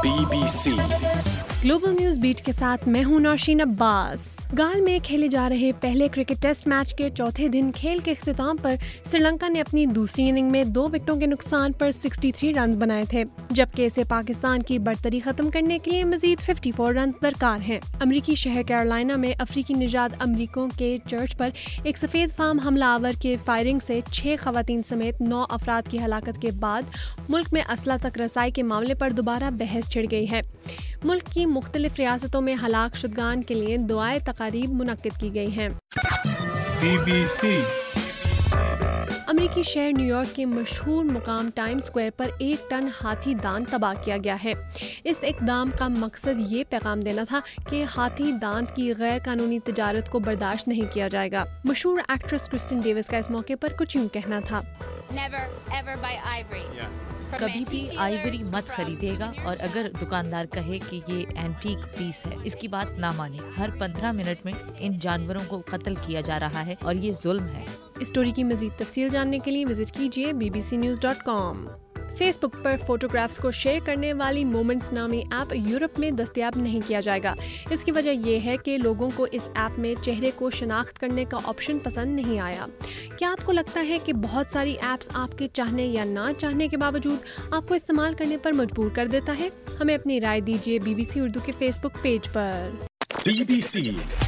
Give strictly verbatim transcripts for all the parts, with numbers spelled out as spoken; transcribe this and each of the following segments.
Be B C global news beat کے ساتھ میں ہوں نوشین عباس۔ گال میں کھیلے جا رہے پہلے کرکٹ ٹیسٹ میچ کے چوتھے دن کھیل کے اختتام پر سری لنکا نے اپنی دوسری اننگ میں دو وکٹوں کے نقصان پر سڑسٹھ رنز بنائے تھے، جبکہ اسے پاکستان کی برتری ختم کرنے کے لیے مزید چون رنز درکار ہیں۔ امریکی شہر کیرولینا میں افریقی نژاد امریکیوں کے چرچ پر ایک سفید فام حملہ آور کے فائرنگ سے چھ خواتین سمیت نو افراد کی ہلاکت کے بعد ملک میں اسلحہ تک رسائی کے معاملے پر دوبارہ بحث چھڑ گئی ہے۔ ملک کی مختلف ریاستوں میں ہلاک شدگان کے لیے دعائیں تقاریب منعقد کی گئی ہیں۔ بی بی سی امریکی شہر نیو یارک کے مشہور مقام ٹائم سکوائر پر ایک ٹن ہاتھی دانت تباہ کیا گیا ہے۔ اس اقدام کا مقصد یہ پیغام دینا تھا کہ ہاتھی دانت کی غیر قانونی تجارت کو برداشت نہیں کیا جائے گا۔ مشہور ایکٹریس کرسٹن ڈیوس کا اس موقع پر کچھ یوں کہنا تھا: Never ever buy ivory. کبھی بھی آئیوری مت خریدے گا، اور اگر دکاندار کہے کہ یہ اینٹیک پیس ہے، اس کی بات نہ مانے۔ ہر پندرہ منٹ میں ان جانوروں کو قتل کیا جا رہا ہے اور یہ ظلم ہے۔ اس سٹوری کی مزید تفصیل جاننے کے لیے وزٹ کیجیے B B C news dot com. Facebook پر فوٹوگرافز کو شیئر کرنے والی مومنٹس نامی ایپ یورپ میں دستیاب نہیں کیا جائے گا۔ اس کی وجہ یہ ہے کہ لوگوں کو اس ایپ میں چہرے کو شناخت کرنے کا آپشن پسند نہیں آیا۔ کیا آپ کو لگتا ہے کہ بہت ساری ایپس آپ کے چاہنے یا نہ چاہنے کے باوجود آپ کو استعمال کرنے پر مجبور کر دیتا ہے؟ ہمیں اپنی رائے دیجیے بی بی سی اردو کے فیس بک پیج پر۔ B B C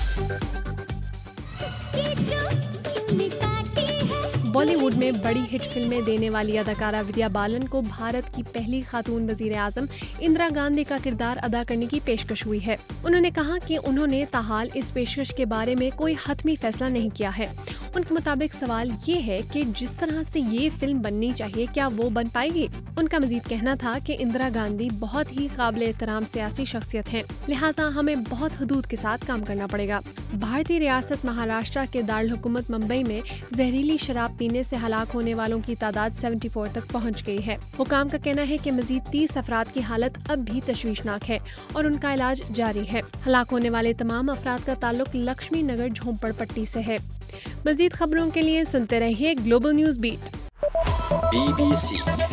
Bollywood میں بڑی ہٹ فلمیں دینے والی اداکارہ ودیا بالن کو بھارت کی پہلی خاتون وزیر اعظم اندرا گاندھی کا کردار ادا کرنے کی پیشکش ہوئی ہے۔ انہوں نے کہا کہ انہوں نے تاحال اس پیشکش کے بارے میں کوئی حتمی فیصلہ نہیں کیا ہے۔ ان کے مطابق سوال یہ ہے کہ جس طرح سے یہ فلم بننی چاہیے کیا وہ بن پائے گی۔ ان کا مزید کہنا تھا کہ اندرا گاندھی بہت ہی قابل احترام سیاسی شخصیت ہیں، لہٰذا ہمیں بہت حدود کے ساتھ کام کرنا پڑے گا۔ بھارتی ریاست مہاراشٹرا کے دارالحکومت ممبئی میں زہریلی شراب پینے سے ہلاک ہونے والوں کی تعداد چوہتر تک پہنچ گئی ہے۔ حکام کا کہنا ہے کہ مزید تیس افراد کی حالت اب بھی تشویشناک ہے اور ان کا علاج جاری ہے۔ ہلاک ہونے والے تمام افراد کا تعلق لکشمی نگر جھونپڑ پٹی سے ہے۔ مزید خبروں کے لیے سنتے رہیے global news beat. B B سی